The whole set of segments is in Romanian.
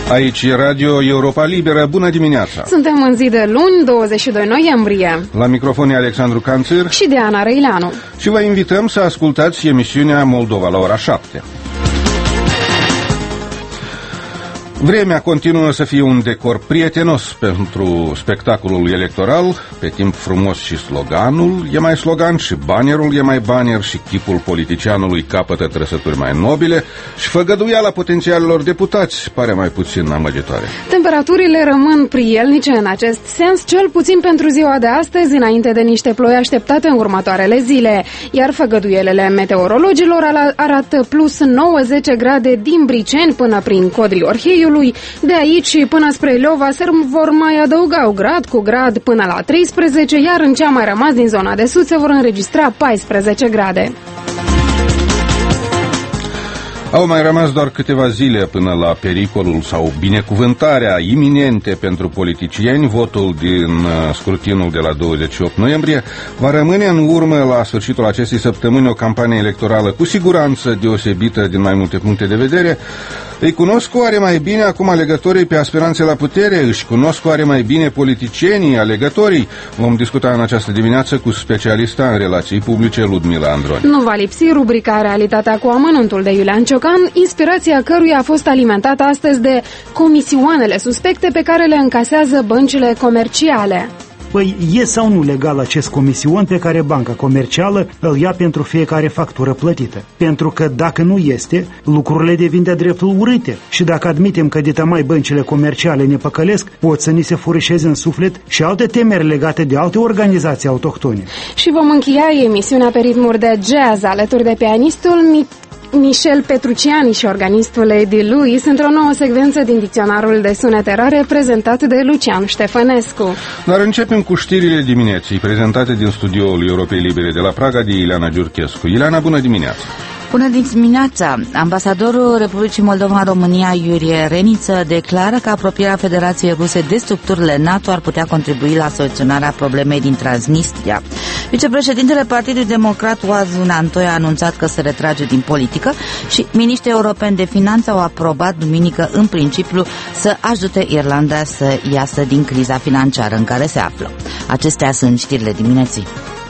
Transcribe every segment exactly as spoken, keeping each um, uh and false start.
Aici e Radio Europa Liberă. Bună dimineața! Suntem în zi de luni, douăzeci și doi noiembrie. La microfon e Alexandru Canțir și Diana Răileanu. Și vă invităm să ascultați emisiunea Moldova la ora șapte. Vremea continuă să fie un decor prietenos pentru spectacolul electoral, pe timp frumos și sloganul e mai slogan și bannerul e mai banner și chipul politicianului capătă trăsături mai nobile și făgăduiala potențialilor deputați pare mai puțin amăgitoare. Temperaturile rămân prielnice în acest sens, cel puțin pentru ziua de astăzi, înainte de niște ploi așteptate în următoarele zile, iar făgăduielele meteorologilor arată plus nouă zece grade din Briceni până prin Codrii Orheiului. De aici până spre Leova se vor mai adăuga o grad cu grad până la treisprezece, iar în cea mai rămas din zona de sud se vor înregistra paisprezece grade. Au mai rămas doar câteva zile până la pericolul sau binecuvântarea iminente pentru politicieni. Votul din scrutinul de la douăzeci și opt noiembrie va rămâne în urmă la sfârșitul acestei săptămâni o campanie electorală cu siguranță deosebită din mai multe puncte de vedere. Îi cunosc oare mai bine acum alegătorii pe aspiranțe la putere? Își cunosc oare mai bine politicienii, alegătorii? Vom discuta în această dimineață cu specialista în relații publice Ludmila Androni. Nu va lipsi rubrica Realitatea cu amănuntul de Iulian Ciocan, inspirația căruia a fost alimentată astăzi de comisioanele suspecte pe care le încasează băncile comerciale. Păi, e sau nu legal acest comision pe care banca comercială îl ia pentru fiecare factură plătită? Pentru că dacă nu este, lucrurile devin de dreptul urâte. Și dacă admitem că ditămai băncile comerciale ne păcălesc, pot să ni se furișeze în suflet și alte temeri legate de alte organizații autohtone. Și vom încheia emisiunea pe ritmuri de jazz alături de pianistul Michel Petrucciani și organistul Lady Louis într-o nouă secvență din dicționarul de sunete rare prezentat de Lucian Ștefănescu. Dar începem cu știrile dimineții prezentate din studioul Europei Libere de la Praga de Ileana Giurchescu. Ileana, bună dimineața! Bună dimineața! Ambasadorul Republicii Moldova în România, Iurie Reniță, declară că apropierea Federației Ruse de structurile NATO ar putea contribui la soluționarea problemei din Transnistria. Vicepreședintele Partidului Democrat, Oazun Antoi, a anunțat că se retrage din politică și miniștrii europeni de finanțe au aprobat duminică în principiu să ajute Irlanda să iasă din criza financiară în care se află. Acestea sunt știrile dimineții.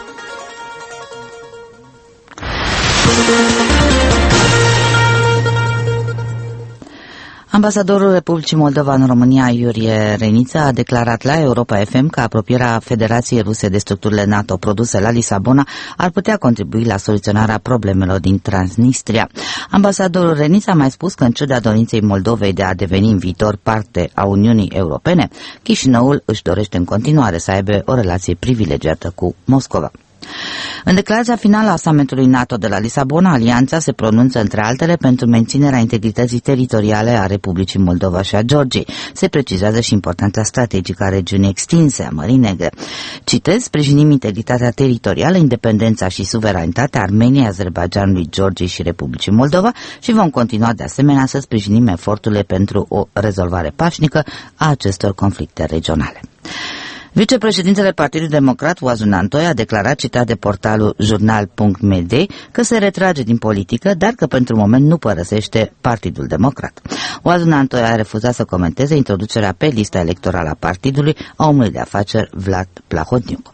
Ambasadorul Republicii Moldova în România, Iurie Reniță, a declarat la Europa F M că apropierea Federației Ruse de structurile NATO produse la Lisabona ar putea contribui la soluționarea problemelor din Transnistria. Ambasadorul Reniță a mai spus că, în ciuda dorinței Moldovei de a deveni în viitor parte a Uniunii Europene, Chișinăul își dorește în continuare să aibă o relație privilegiată cu Moscova. În declarația finală a summitului NATO de la Lisabona, alianța se pronunță între altele pentru menținerea integrității teritoriale a Republicii Moldova și a Georgiei. Se precizează și importanța strategică a regiunii extinse a Mării Negre. Citez, sprijinim integritatea teritorială, independența și suveranitatea Armeniei, Azerbaidjanului, Georgiei și Republicii Moldova și vom continua de asemenea să sprijinim eforturile pentru o rezolvare pașnică a acestor conflicte regionale. Vicepreședintele Partidului Democrat, Oazun Antoi, a declarat, citat de portalul jurnal punct m d, că se retrage din politică, dar că pentru moment nu părăsește Partidul Democrat. Oazun Antoi a refuzat să comenteze introducerea pe lista electorală a partidului a omului de afaceri Vlad Plahotniuc.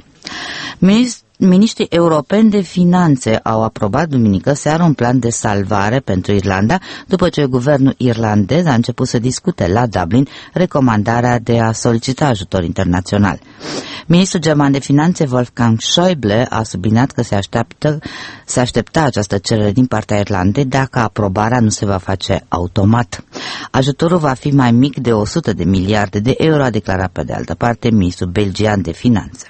Miniștrii europeni de finanțe au aprobat duminică seară un plan de salvare pentru Irlanda, după ce guvernul irlandez a început să discute la Dublin recomandarea de a solicita ajutor internațional. Ministrul german de finanțe Wolfgang Schäuble a subliniat că se așteaptă, se aștepta această cerere din partea Irlandei dacă aprobarea nu se va face automat. Ajutorul va fi mai mic de o sută de miliarde de euro, a declarat pe de altă parte ministrul belgian de finanțe.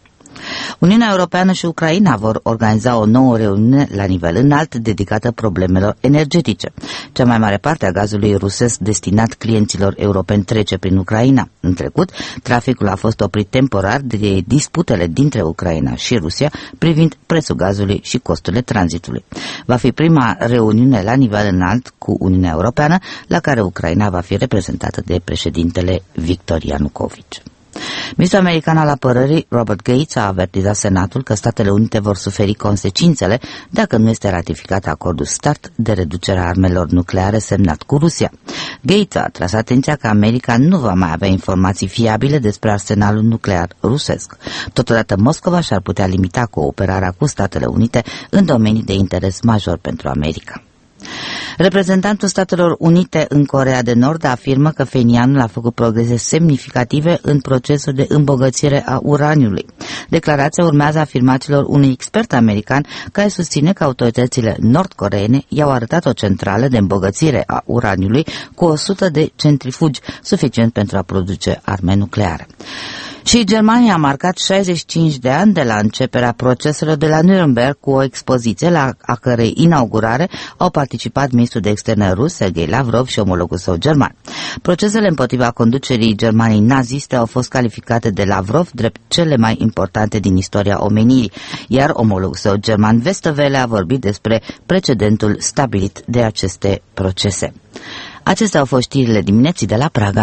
Uniunea Europeană și Ucraina vor organiza o nouă reuniune la nivel înalt dedicată problemelor energetice. Cea mai mare parte a gazului rusesc destinat clienților europeni trece prin Ucraina. În trecut, traficul a fost oprit temporar de disputele dintre Ucraina și Rusia privind prețul gazului și costurile tranzitului. Va fi prima reuniune la nivel înalt cu Uniunea Europeană, la care Ucraina va fi reprezentată de președintele Victor Ianukovici. Ministrul american al apărării, Robert Gates, a avertizat Senatul că Statele Unite vor suferi consecințele dacă nu este ratificat acordul START de reducere a armelor nucleare semnat cu Rusia. Gates a tras atenția că America nu va mai avea informații fiabile despre arsenalul nuclear rusesc. Totodată, Moscova și-ar putea limita cooperarea cu Statele Unite în domenii de interes major pentru America. Reprezentantul Statelor Unite în Coreea de Nord afirmă că Phenianul a făcut progrese semnificative în procesul de îmbogățire a uraniului. Declarația urmează afirmațiilor unui expert american care susține că autoritățile nord-coreene i-au arătat o centrală de îmbogățire a uraniului cu o sută de centrifugi, suficient pentru a produce arme nucleare. Și Germania a marcat șaizeci și cinci de ani de la începerea proceselor de la Nuremberg cu o expoziție la a cărei inaugurare au participat ministrul de externe rus, Sergei Lavrov, și omologul său german. Procesele împotriva conducerii Germaniei naziste au fost calificate de Lavrov drept cele mai importante din istoria omenirii, iar omologul său german, Westerwelle, a vorbit despre precedentul stabilit de aceste procese. Acestea au fost știrile dimineții de la Praga.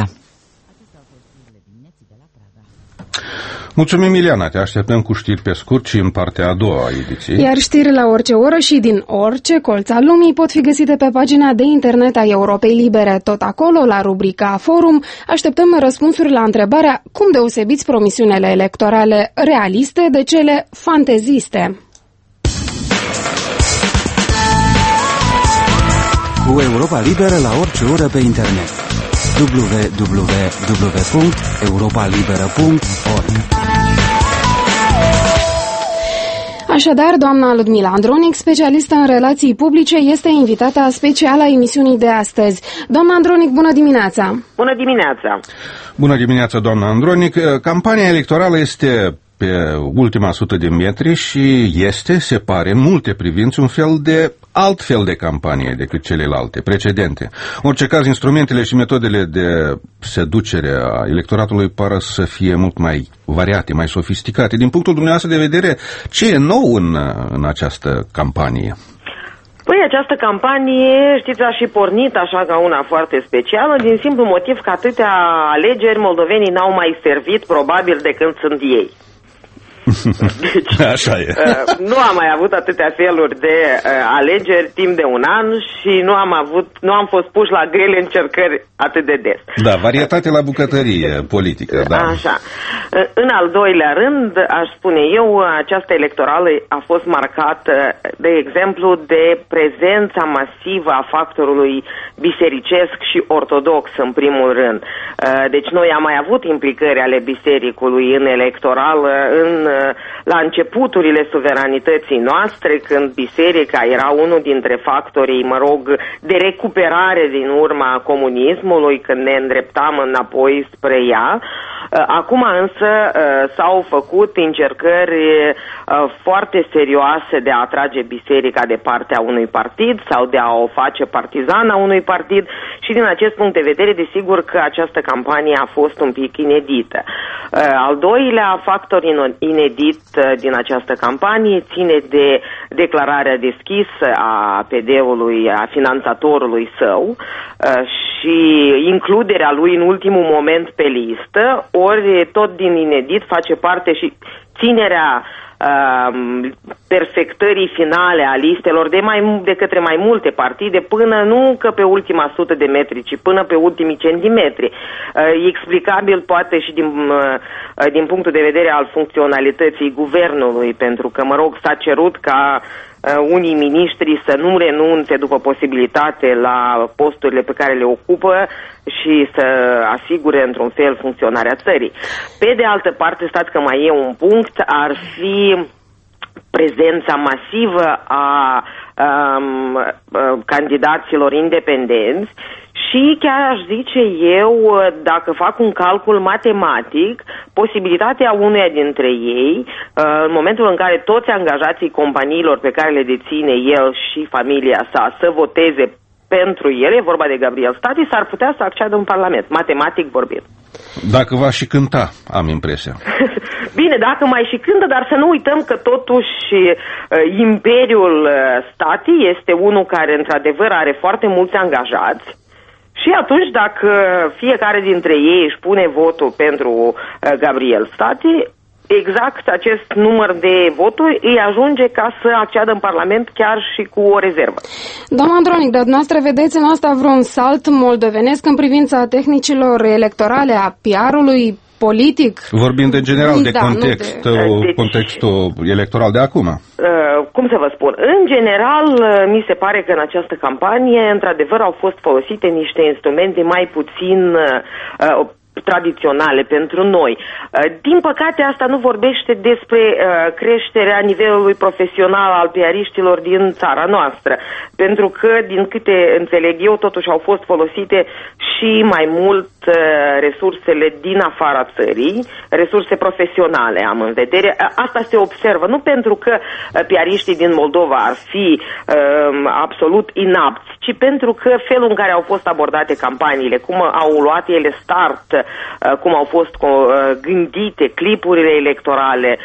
Mulțumim, Ileana, te așteptăm cu știri pe scurt și în partea a doua a ediției. Iar știri la orice oră și din orice colț al lumii pot fi găsite pe pagina de internet a Europei Libere. Tot acolo, la rubrica Forum, așteptăm răspunsuri la întrebarea cum deosebiți promisiunile electorale realiste de cele fanteziste. Cu Europa Liberă la orice oră pe internet. w w w punct europa liberă punct org. Așadar, doamna Ludmila Andronic, specialistă în relații publice, este invitata specială a emisiunii de astăzi. Doamna Andronic, bună dimineața! Bună dimineața! Bună dimineața, doamna Andronic. Campania electorală este pe ultima sută de metri și este, se pare, în multe privințe un fel de alt fel de campanie decât celelalte precedente. În orice caz, instrumentele și metodele de seducere a electoratului par să fie mult mai variate, mai sofisticate. Din punctul dumneavoastră de vedere, ce e nou în, în această campanie? Păi această campanie, știți, a și pornit așa ca una foarte specială, din simplu motiv că atâtea alegeri moldovenii n-au mai servit probabil de când sunt ei. Deci, așa e. Nu am mai avut atâtea feluri de uh, alegeri timp de un an și nu am avut, nu am fost puși la grele încercări atât de des. Da, varietate la bucătărie politică, da. Așa. În al doilea rând, aș spune eu, această electorală a fost marcată, de exemplu, de prezența masivă a factorului bisericesc și ortodox, în primul rând. Deci noi am mai avut implicări ale bisericului în electorală, în la începuturile suveranității noastre, când biserica era unul dintre factorii, mă rog, de recuperare din urma comunismului, când ne îndreptam înapoi spre ea. Acum însă s-au făcut încercări foarte serioase de a atrage biserica de partea unui partid sau de a o face partizana unui partid și din acest punct de vedere, desigur că această campanie a fost un pic inedită. Al doilea factor inedit din această campanie ține de declararea deschisă a P D-ului, a finanțatorului său și includerea lui în ultimul moment pe listă, ori tot din inedit face parte și ținerea uh, perfectării finale a listelor de, mai, de către mai multe partide până nu că pe ultima sută de metri, ci până pe ultimii centimetri. Uh, explicabil poate și din, uh, din punctul de vedere al funcționalității guvernului, pentru că, mă rog, s-a cerut ca unii miniștri să nu renunțe după posibilitate la posturile pe care le ocupă și să asigure într-un fel funcționarea țării. Pe de altă parte, stați că mai e un punct, ar fi prezența masivă a um, candidaților independenți și chiar aș zice eu, dacă fac un calcul matematic, posibilitatea uneia dintre ei, în momentul în care toți angajații companiilor pe care le deține el și familia sa să voteze pentru el, e vorba de Gabriel Stati, s-ar putea să acceadă în Parlament, matematic vorbind. Dacă va și cânta, am impresia. Bine, dacă mai și cântă, dar să nu uităm că totuși Imperiul Stati este unul care într-adevăr are foarte mulți angajați Și atunci, dacă fiecare dintre ei își pune votul pentru uh, Gabriel Stati, exact acest număr de voturi îi ajunge ca să acceadă în Parlament chiar și cu o rezervă. Doamna Andronic, dar dumneavoastră vedeți în asta vreun salt moldovenesc în privința tehnicilor electorale, a P R-ului politic? Vorbind în general de da, context, de... Deci, contextul electoral de acum. Uh, cum să vă spun? În general, mi se pare că în această campanie, într-adevăr, au fost folosite niște instrumente mai puțin uh, tradiționale pentru noi. Din păcate, asta nu vorbește despre uh, creșterea nivelului profesional al piariștilor din țara noastră, pentru că, din câte înțeleg eu, totuși au fost folosite și mai mult uh, resursele din afara țării, resurse profesionale am în vedere. Asta se observă, nu pentru că uh, piariștii din Moldova ar fi uh, absolut inapți, ci pentru că felul în care au fost abordate campaniile, cum au luat ele start, cum au fost gândite clipurile electorale,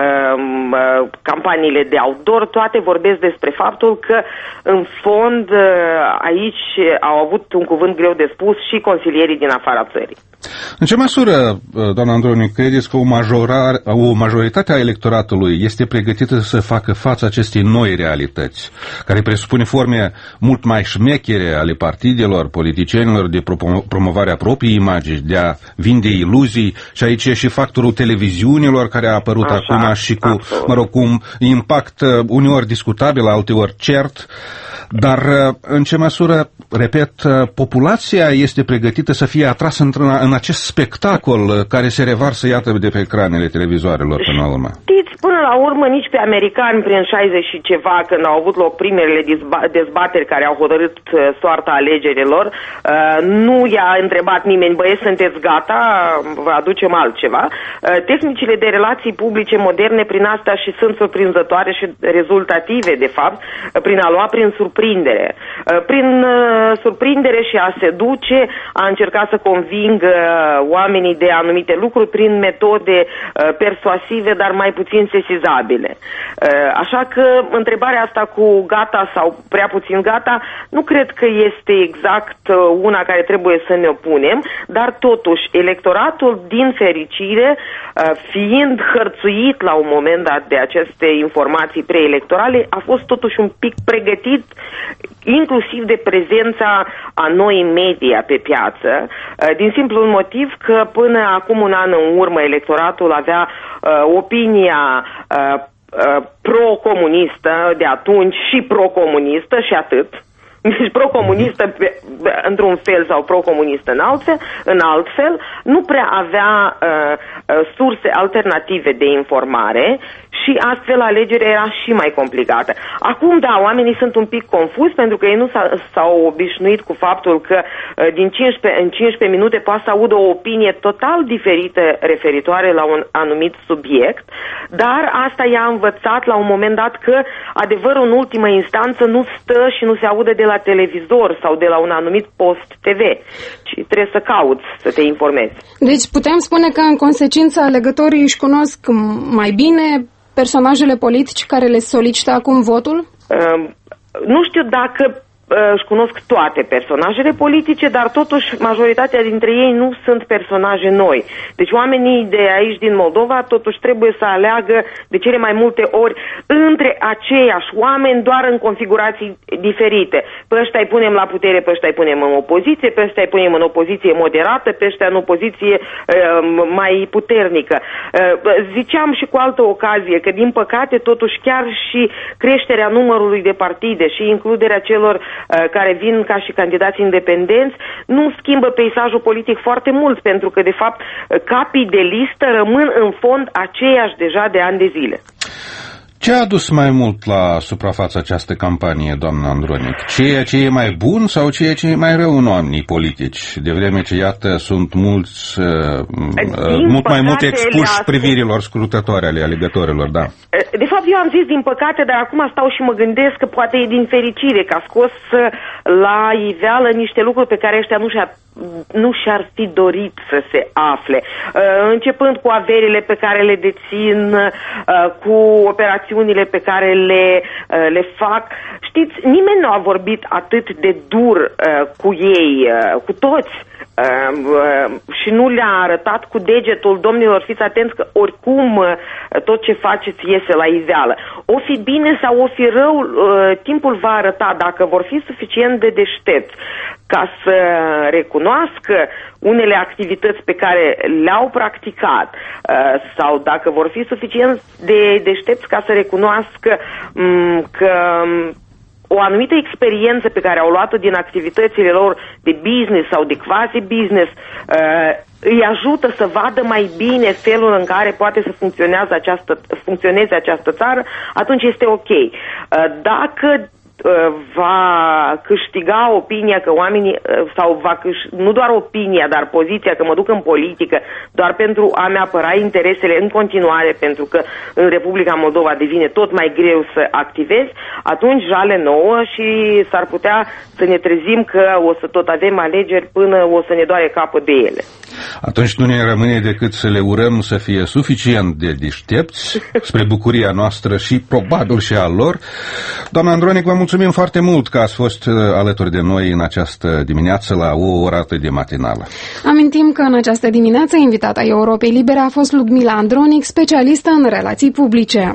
campaniile de outdoor, toate vorbesc despre faptul că, în fond, aici au avut un cuvânt greu de spus și consilierii din afara țării. În ce măsură, doamna Andronic, credeți că o, majorare, o majoritate a electoratului este pregătită să facă față acestei noi realități, care presupune forme mult mai șmechere ale partidelor, politicienilor de promovarea propriei imagini, de a vinde iluzii, și aici e și factorul televiziunilor care a apărut Așa, acum și cu, absolut. mă rog, cu un impact uneori discutabil, alteori cert. Dar în ce măsură, repet, populația este pregătită să fie atrasă în acest spectacol care se revarsă, iată, de pe ecranele televizoarelor până la urmă? Știți, până la urmă, nici pe americani, prin șaizeci și ceva, când au avut loc primele dezbateri care au hotărât soarta alegerilor, nu i-a întrebat nimeni, băieți, sunteți gata, vă aducem altceva. Tehnicile de relații publice moderne prin asta și sunt surprinzătoare și rezultative, de fapt, prin a lua prin surprindere. Prin surprindere și a seduce, a încercat să convingă oamenii de anumite lucruri prin metode persuasive, dar mai puțin sesizabile. Așa că întrebarea asta cu gata sau prea puțin gata, nu cred că este exact una care trebuie să ne opunem, dar totuși electoratul, din fericire, fiind hărțuit la un moment dat de aceste informații preelectorale, a fost totuși un pic pregătit, inclusiv de prezența a noi media pe piață, din simplul motiv că până acum un an în urmă electoratul avea uh, opinia uh, uh, pro-comunistă de atunci și pro-comunistă și atât. Deci pro-comunistă într-un fel sau pro-comunistă în alt fel, în alt fel, nu prea avea uh, surse alternative de informare și astfel alegerea era și mai complicată. Acum, da, oamenii sunt un pic confuzi pentru că ei nu s-au obișnuit cu faptul că uh, din cincisprezece, în cincisprezece minute poate să audă o opinie total diferită referitoare la un anumit subiect, dar asta i-a învățat la un moment dat că adevărul în ultimă instanță nu stă și nu se aude de la televizor sau de la un anumit post T V, ci trebuie să cauți, să te informezi. Deci putem spune că în consecință alegătorii își cunosc mai bine personajele politici care le solicită acum votul? Uh, nu știu dacă își cunosc toate personajele politice, dar totuși majoritatea dintre ei nu sunt personaje noi. Deci oamenii de aici din Moldova totuși trebuie să aleagă de cele mai multe ori între aceiași oameni, doar în configurații diferite. Pe ăștia îi punem la putere, pe ăștia îi punem în opoziție, pe ăștia îi punem în opoziție moderată, pe ăștia în opoziție uh, mai puternică. Uh, ziceam și cu altă ocazie că, din păcate, totuși chiar și creșterea numărului de partide și includerea celor care vin ca și candidați independenți, nu schimbă peisajul politic foarte mult, pentru că, de fapt, capii de listă rămân în fond aceiași deja de ani de zile. Ce a adus mai mult la suprafață această campanie, doamna Andronic? Ceea ce e mai bun sau ceea ce e mai rău în oamenii politici? De vreme ce, iată, sunt mulți, uh, mult mai mult expuși privirilor scrutătoare ale alegătorilor, da. De fapt, eu am zis din păcate, dar acum stau și mă gândesc că poate e din fericire că a scos la iveală niște lucruri pe care ăștia nu și-ar, nu și-ar fi dorit să se afle. Începând cu averile pe care le dețin, cu operațiunile pe care le, le fac. Știți, nimeni nu a vorbit atât de dur cu ei, cu toți. Uh, uh, și nu le-a arătat cu degetul, domnilor, fiți atenți că oricum uh, tot ce faceți iese la iveală. O fi bine sau o fi rău, uh, timpul va arăta. Dacă vor fi suficient de deștepți ca să recunoască unele activități pe care le-au practicat uh, sau dacă vor fi suficient de deștepți ca să recunoască um, că o anumită experiență pe care au luat-o din activitățile lor de business sau de quasi-business uh, îi ajută să vadă mai bine felul în care poate să funcționeze această, funcționeze această țară, atunci este ok. Uh, dacă va câștiga opinia că oamenii, sau va câș- nu doar opinia, dar poziția că mă duc în politică doar pentru a-mi apăra interesele în continuare, pentru că în Republica Moldova devine tot mai greu să activezi, atunci jale nouă și s-ar putea să ne trezim că o să tot avem alegeri până o să ne doare capul de ele. Atunci nu ne rămâne decât să le urăm să fie suficient de deștepți, spre bucuria noastră și probabil și a lor. Doamna Andronic, vă mulțumim foarte mult că ați fost alături de noi în această dimineață la o oră atât de matinală. Amintim că în această dimineață invitata Europei Libere a fost Ludmila Andronic, specialistă în relații publice.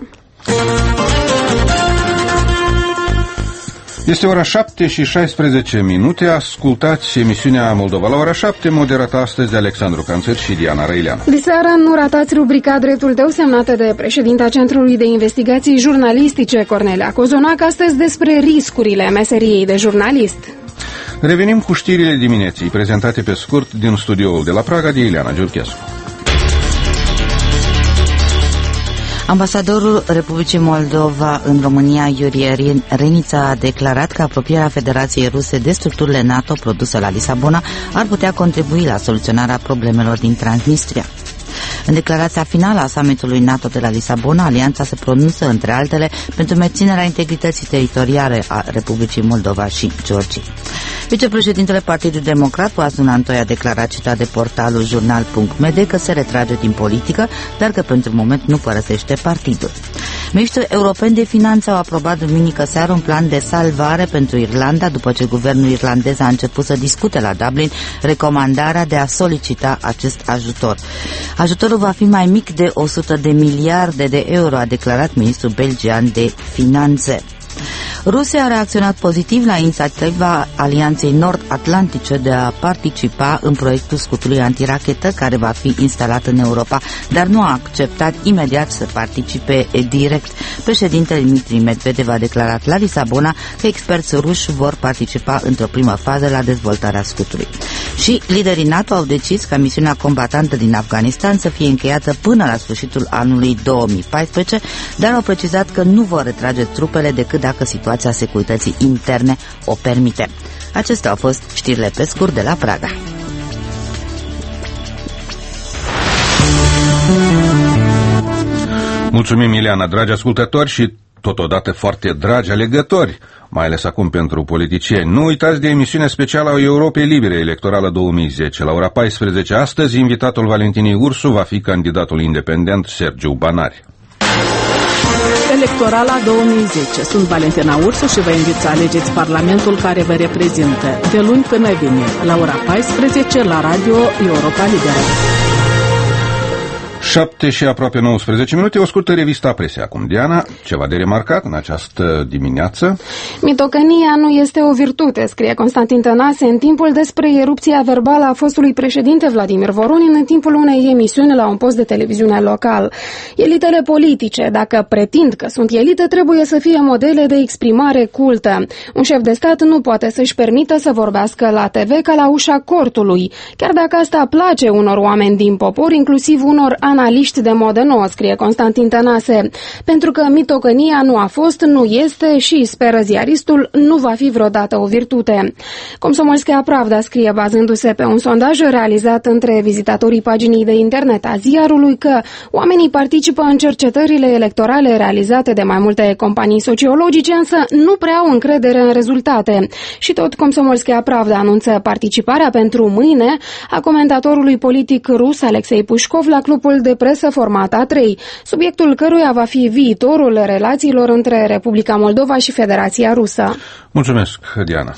Este ora șapte și șaisprezece minute. Ascultați emisiunea Moldova la ora șapte, moderată astăzi de Alexandru Canțăr și Diana Răileanu. Diseară nu ratați rubrica Dreptul tău, semnată de președinta Centrului de Investigații Jurnalistice, Cornelia Cozonac, astăzi despre riscurile meseriei de jurnalist. Revenim cu știrile dimineții, prezentate pe scurt din studioul de la Praga de Ileana Giurchescu. Ambasadorul Republicii Moldova în România, Iurie Renița, a declarat că apropierea Federației Ruse de structurile NATO produse la Lisabona ar putea contribui la soluționarea problemelor din Transnistria. În declarația finală a summitului NATO de la Lisabona, alianța se pronunță, între altele, pentru menținerea integrității teritoriale a Republicii Moldova și Georgiei. Vicepreședintele Partidului Democrat, Vasul Antoi, a declarat, citat de portalul jurnal punct m d, că se retrage din politică, dar că pentru moment nu părăsește partidul. Miniștrii europeni de finanțe au aprobat duminică seară un plan de salvare pentru Irlanda, după ce guvernul irlandez a început să discute la Dublin recomandarea de a solicita acest ajutor. Ajutorul va fi mai mic de o sută de miliarde de euro, a declarat ministrul belgian de finanțe. Rusia a reacționat pozitiv la inițiativa Alianței Nord-Atlantice de a participa în proiectul scutului antirachetă care va fi instalat în Europa, dar nu a acceptat imediat să participe direct. Președintele Dmitri Medvedev a declarat la Lisabona că experți ruși vor participa într-o primă fază la dezvoltarea scutului. Și liderii NATO au decis ca misiunea combatantă din Afganistan să fie încheiată până la sfârșitul anului două mii paisprezece, dar au precizat că nu vor retrage trupele decât dacă situația securității interne o permite. Acestea au fost știrile pe scurt de la Praga. Mulțumim, Ileana, dragi ascultători și totodată foarte dragi alegători, mai ales acum pentru politicieni. Nu uitați de emisiunea specială a Europei Libere electorală două mii zece. La ora paisprezece astăzi, invitatul Valentinei Ursu va fi candidatul independent Sergiu Banari. Electorala două mii zece. Sunt Valentina Ursu și vă invit să alegeți Parlamentul care vă reprezintă de luni până vineri, la ora paisprezece, la Radio Europa Liberă. șapte și aproape nouăsprezece minute, o scurtă revista presei acum. Diana, ceva de remarcat în această dimineață? Mitocănia nu este o virtute, scrie Constantin Tănase în timpul despre erupția verbală a fostului președinte Vladimir Voronin în timpul unei emisiuni la un post de televiziune local. Elitele politice, dacă pretind că sunt elite, trebuie să fie modele de exprimare cultă. Un șef de stat nu poate să-și permită să vorbească la T V ca la ușa cortului, chiar dacă asta place unor oameni din popor, inclusiv unor analiști de modă nouă, scrie Constantin Tănase, pentru că mitocănia nu a fost, nu este și, speră ziaristul, nu va fi vreodată o virtute. Komsomolskaya Pravda scrie, bazându-se pe un sondaj realizat între vizitatorii paginii de internet a ziarului, că oamenii participă în cercetările electorale realizate de mai multe companii sociologice, însă nu prea au încredere în rezultate. Și tot Komsomolskaya Pravda anunță participarea pentru mâine a comentatorului politic rus Alexei Pușcov la clubul de presă format A trei, subiectul căruia va fi viitorul relațiilor între Republica Moldova și Federația Rusă. Mulțumesc, Diana.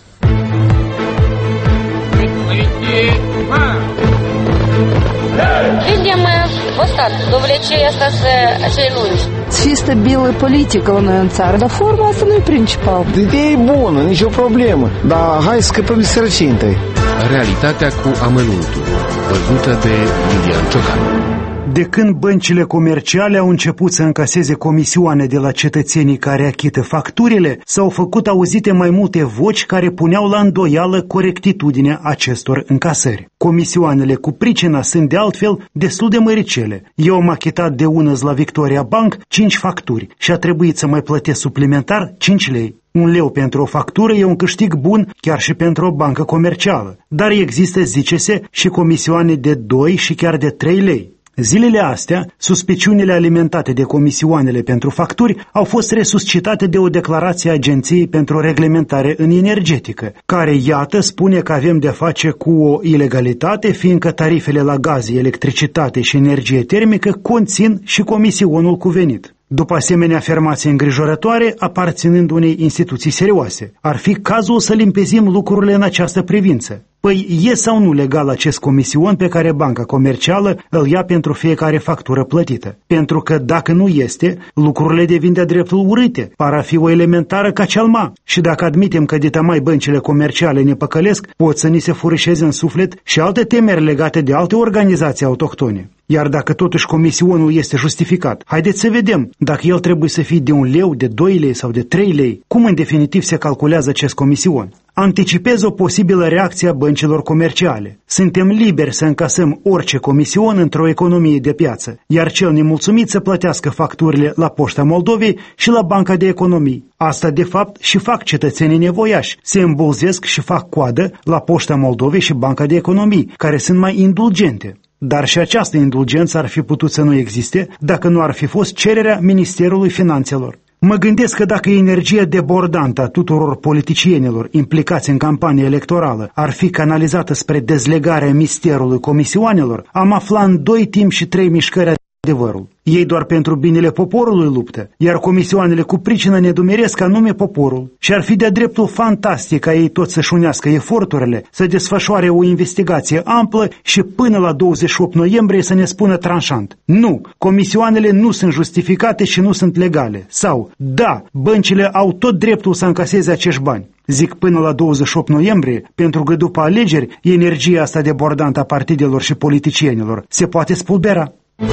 Видим вот так, довлечение acei lungi. Чисто белая политика у нас în țară, dar forma asta nu e principal. Ideea e bună, nicio problemă, dar hai să scăpăm de sărăcie întâi. Realitatea cu amănuntul, văzută de Lilian Ciocan. De când băncile comerciale au început să încaseze comisioane de la cetățenii care achită facturile, s-au făcut auzite mai multe voci care puneau la îndoială corectitudinea acestor încasări. Comisioanele cu pricina sunt de altfel destul de măricele. Eu am achitat de unăzi la Victoria Bank cinci facturi și a trebuit să mai plătesc suplimentar cinci lei. Un leu pentru o factură e un câștig bun chiar și pentru o bancă comercială. Dar există, zice-se, și comisioane de doi și chiar de trei lei. Zilele astea, suspiciunile alimentate de comisioanele pentru facturi au fost resuscitate de o declarație a Agenției pentru Reglementare în Energetică, care, iată, spune că avem de face cu o ilegalitate, fiindcă tarifele la gaze, electricitate și energie termică conțin și comisionul cuvenit. După asemenea afirmații îngrijorătoare, aparținând unei instituții serioase, ar fi cazul să limpezim lucrurile în această privință. Păi e sau nu legal acest comision pe care banca comercială îl ia pentru fiecare factură plătită? Pentru că dacă nu este, lucrurile devin de dreptul urâte, par a fi o elementară cacealma. Și dacă admitem că ditamai băncile comerciale ne păcălesc, pot să ni se furișeze în suflet și alte temeri legate de alte organizații autohtone. Iar dacă totuși comisionul este justificat, haideți să vedem dacă el trebuie să fie de un leu, de doi lei sau de trei lei, cum în definitiv se calculează acest comision. Anticipez o posibilă reacție a băncilor comerciale. Suntem liberi să încasăm orice comision într-o economie de piață, iar cel nemulțumit să plătească facturile la Poșta Moldovei și la Banca de Economii. Asta de fapt și fac cetățenii nevoiași. Se îmbulzesc și fac coadă la Poșta Moldovei și Banca de Economii, care sunt mai indulgente. Dar și această indulgență ar fi putut să nu existe dacă nu ar fi fost cererea Ministerului Finanțelor. Mă gândesc că dacă energia debordantă a tuturor politicienilor implicați în campanie electorală ar fi canalizată spre dezlegarea misterului comisioanelor, am aflat în doi timp și trei mișcări adevărul. Ei doar pentru binele poporului luptă, iar comisioanele cu pricină ne dumeresc anume poporul. Și ar fi de-a dreptul fantastic ca ei toți să-și unească eforturile, să desfășoare o investigație amplă și până la douăzeci și opt noiembrie să ne spună tranșant: nu, comisioanele nu sunt justificate și nu sunt legale. Sau, da, băncile au tot dreptul să încaseze acești bani. Zic până la douăzeci și opt noiembrie, pentru că după alegeri, energia asta debordantă a partidelor și politicienilor se poate spulbera.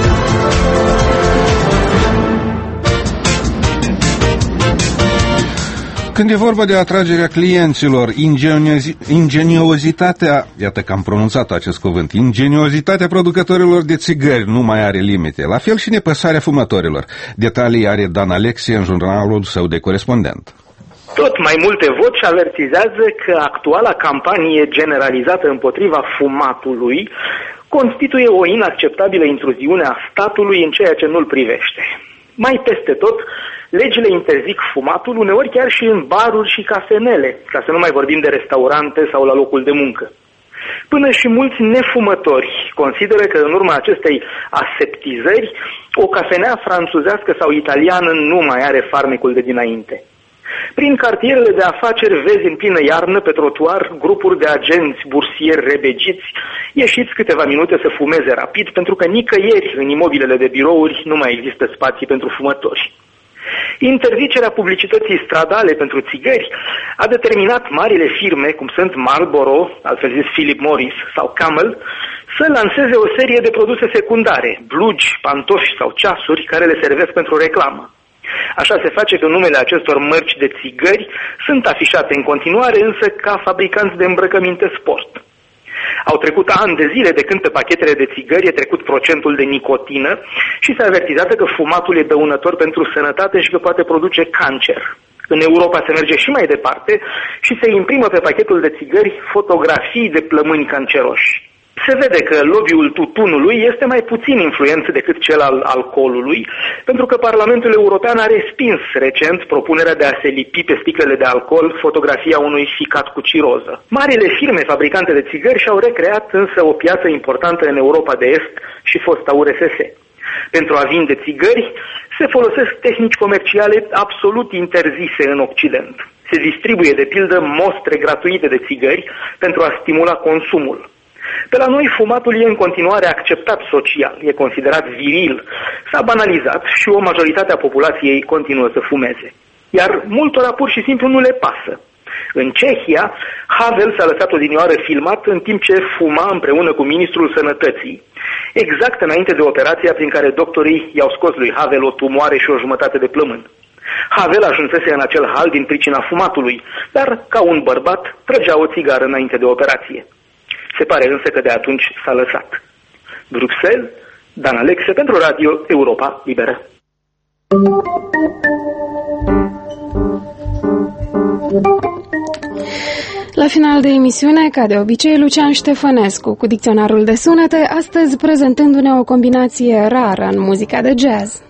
Când e vorba de atragerea clienților, ingeniozi- ingeniozitatea, iată că am pronunțat acest cuvânt, ingeniozitatea producătorilor de țigări nu mai are limite, la fel și nepăsarea fumătorilor. Detalii are Dan Alexie în jurnalul său de corespondent. Tot mai multe voci avertizează că actuala campanie generalizată împotriva fumatului constituie o inacceptabilă intruziune a statului în ceea ce nu-l privește. Mai peste tot, legile interzic fumatul, uneori chiar și în baruri și cafenele, ca să nu mai vorbim de restaurante sau la locul de muncă. Până și mulți nefumători consideră că în urma acestei aseptizări, o cafenea franțuzească sau italiană nu mai are farmecul de dinainte. Prin cartierele de afaceri vezi în plină iarnă pe trotuar grupuri de agenți bursieri rebegiți, ieșiți câteva minute să fumeze rapid, pentru că nicăieri în imobilele de birouri nu mai există spații pentru fumători. Interzicerea publicității stradale pentru țigări a determinat marile firme, cum sunt Marlboro, altfel zis Philip Morris sau Camel, să lanseze o serie de produse secundare, blugi, pantofi sau ceasuri care le servesc pentru reclamă. Așa se face că numele acestor mărci de țigări sunt afișate în continuare, însă ca fabricanți de îmbrăcăminte sport. Au trecut ani de zile de când pe pachetele de țigări e trecut procentul de nicotină și se avertizează că fumatul e dăunător pentru sănătate și că poate produce cancer. În Europa se merge și mai departe și se imprimă pe pachetul de țigări fotografii de plămâni canceroși. Se vede că lobby-ul tutunului este mai puțin influent decât cel al alcoolului, pentru că Parlamentul European a respins recent propunerea de a se lipi pe sticlele de alcool fotografia unui ficat cu ciroză. Marile firme fabricante de țigări și-au recreat însă o piață importantă în Europa de Est și fosta U R S S. Pentru a vinde țigări se folosesc tehnici comerciale absolut interzise în Occident. Se distribuie de pildă mostre gratuite de țigări pentru a stimula consumul. Pe la noi fumatul e în continuare acceptat social, e considerat viril, s-a banalizat și o majoritate a populației continuă să fumeze. Iar multora pur și simplu nu le pasă. În Cehia, Havel s-a lăsat odinioară filmat în timp ce fuma împreună cu ministrul sănătății, exact înainte de operația prin care doctorii i-au scos lui Havel o tumoare și o jumătate de plămân. Havel ajunsese în acel hal din pricina fumatului, dar, ca un bărbat, trăgea o țigară înainte de operație. Se pare însă că de atunci s-a lăsat. Bruxelles, Dan Alexe pentru Radio Europa Liberă. La final de emisiune, ca de obicei, Lucian Ștefănescu cu dicționarul de sunete, astăzi prezentându-ne o combinație rară în muzica de jazz.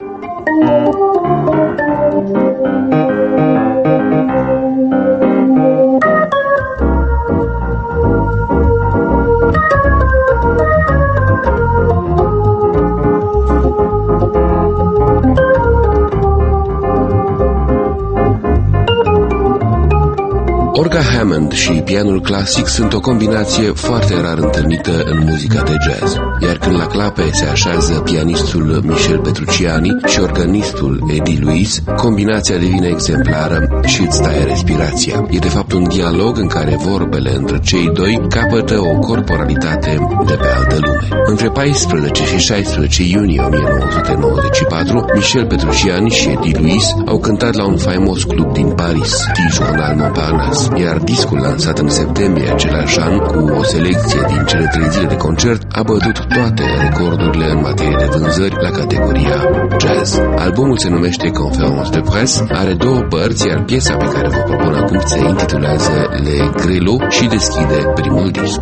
Orga Hammond și pianul clasic sunt o combinație foarte rar întâlnită în muzica de jazz, iar când la clape se așează pianistul Michel Petrucciani și organistul Eddie Luis, combinația devine exemplară și îți taie respirația. E de fapt un dialog în care vorbele între cei doi capătă o corporalitate de pe altă lume. Între paisprezece și șaisprezece iunie o mie nouă sute nouăzeci și patru, Michel Petrucciani și Eddie Luis au cântat la un faimos club din Paris, Petit Journal Montparnasse, iar discul lansat în septembrie același an cu o selecție din cele trei zile de concert a bătut toate recordurile în materie de vânzări la categoria jazz. Albumul se numește Conférence de Presse, are două părți, iar piesa pe care vă propun acum se intitulează Le Grelo și deschide primul disc.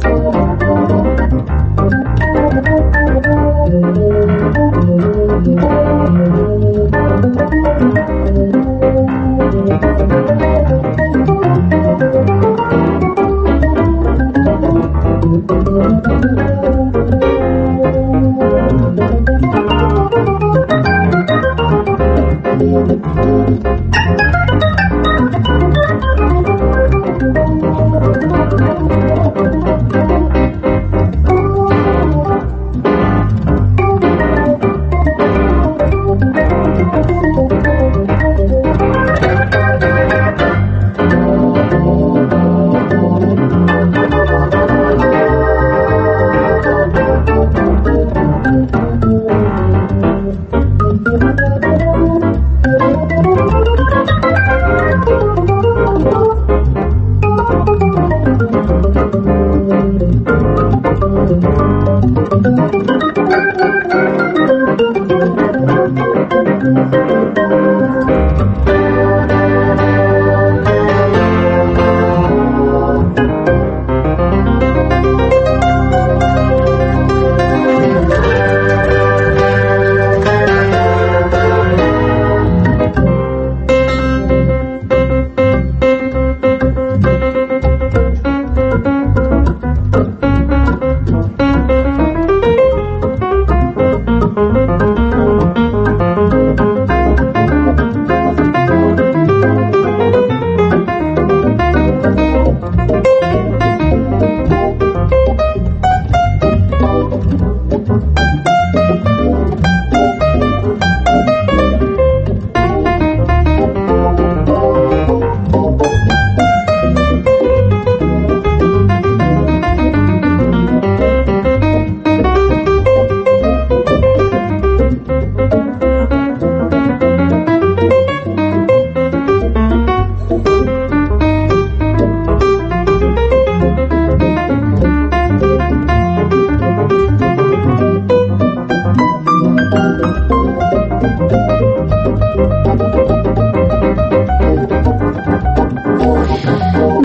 Thank you.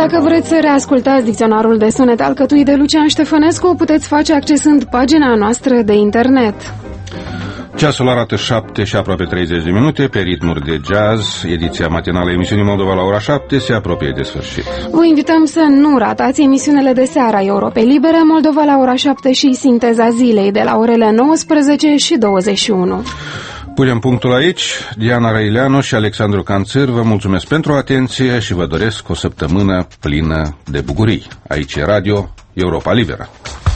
Dacă vreți să reascultați dicționarul de sunete alcătuit de Lucian Ștefănescu, o puteți face accesând pagina noastră de internet. Ceasul arată șapte și aproape treizeci de minute pe ritmuri de jazz. Ediția matinală a emisiunii Moldova la ora șapte se apropie de sfârșit. Vă invităm să nu ratați emisiunile de seară a Europei Libere, Moldova la ora șapte și Sinteza Zilei de la orele nouăsprezece și douăzeci și unu. Punem punctul aici. Diana Răileanu și Alexandru Canțăr vă mulțumesc pentru atenție și vă doresc o săptămână plină de bucurii. Aici e Radio Europa Liberă.